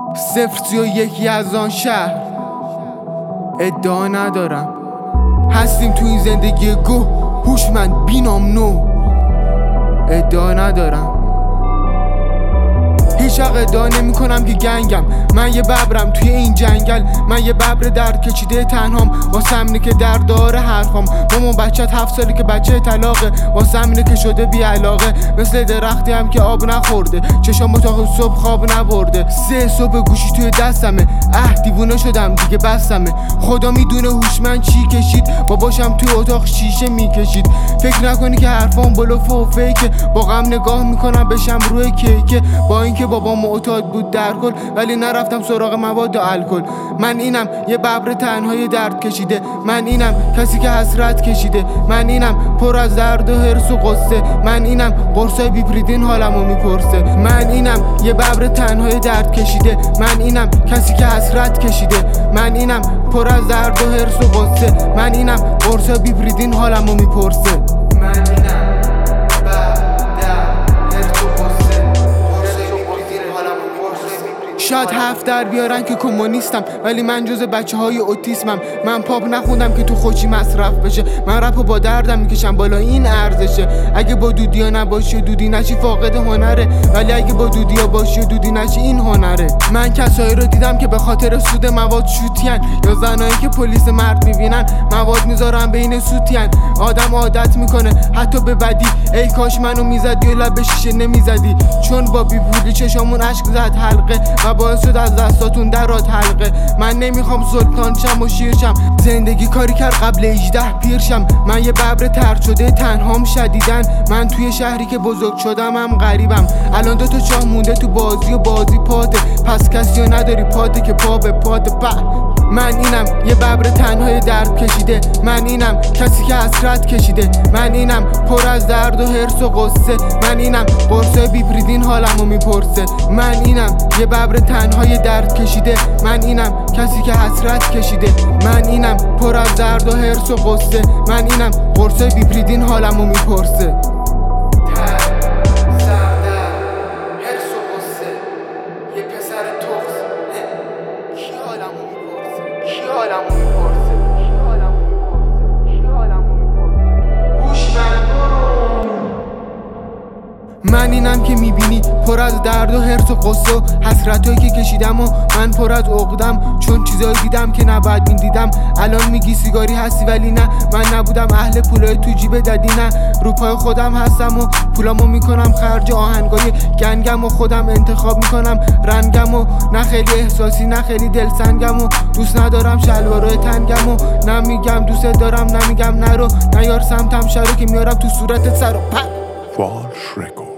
031 یزدان شهر. ادعا ندارم هستیم تو این زندگی گو، هوشمند بینام نو. ادعا ندارم، هیچ وقت ادعا نمی کنم که گنگم. من یه ببرم توی این جنگل، من یه ببر درد کشیده تنهام. واسه همینه که در داره حرفام. مامان بچت 7 ساله که بچه طلاقه، واسه همینه که شده بی علاقه. مثل درختی هم که آب نخورده، چشام اتاق صبح خواب نبرده. 3 صبح گوشی توی دستمه، دیوونه شدم دیگه بستمه. خدا میدونه هوشمند چی کشید، باباشم توی اتاق شیشه میکشید. فکر نکنی که حرفام بلوف و فیکه، با غم نگاه میکنم بشم روی کیکه. با اینکه بابا معتاد بود در کل، ولی نرفتم سراغ مواد و الکل. من اینم یه ببر تنهای درد کشیده، من اینم کسی که حسرت کشیده، من اینم پر از درد و حرص و قصه، من اینم قرصای بیپریدین حالمو میپرسه. من اینم یه ببر تنهای درد کشیده، من اینم کسی که حسرت کشیده، من اینم پر از درد و حرص و قصه، من اینم قرصای بیپریدین حالمو میپرسه. من اینم شاید 7 در بیارن که کمونیستم، ولی من جز بچه های اوتیسمم. من پاپ نخوندم که تو خوشی مصرف بشه، من رپو با دردم میکشم بالا این ارزشه. اگه با دودیا نباشی و دودی نشی فاقد هنره، ولی اگه با دودیا باشی و دودی نشی این هنره. من کسایی رو دیدم که به خاطر سود مواد شوتین، یا زنایی که پلیس مرد میبینن مواد میذارن بین سوتین. آدم عادت میکنه حتی به بدی، ای کاش منو میزدی و لب شیشه نمیزدی، چون با بیپولی چشامون اشک زد حلقه و باعث شد از دستاتون درات حلقه. من نمیخوام سلطان شم و شیر شم، زندگی کاری کرد قبل 18 پیر شم. من یه ببر ترد شده تنهام شدیدن، من توی شهری که بزرگ شدم هم غریبم. الان 2 تا چاه مونده تو بازی و بازی پاته، پس کسی رو نداری پاته که پا به پاته. من اینم یه ببر تنهای درد کشیده، من اینم کسی که حسرت کشیده، من اینم پر از درد و حرص و قصه، من اینم قرصای بیپریدین حالمو میپرسه. من اینم یه ببر تنهای درد کشیده، من اینم کسی که حسرت کشیده، من اینم پر از درد و حرص و قصه، من اینم قرصای بیپریدین حالمو میپرسه. من اینم که میبینی پر از درد و حرص و قصه و حسرتایی که کشیدم، و من پر از عقدم چون چیزایی دیدم که نباید میدیدم. الان میگی سیگاری هستی ولی نه، من نبودم اهل پولای تو جیب ددی، نه رو پای خودم هستم و پولامو میکنم خرج آهنگای گنگم، و خودم انتخاب میکنم رنگم، و نه خیلی احساسی نه خیلی دلسنگم، و دوست ندارم شلوارای تنگم، و نمیگم دوست دارم نمیگم نرو، نیار سمتم شرو که میارم تو صورتت سر و پر. False Record.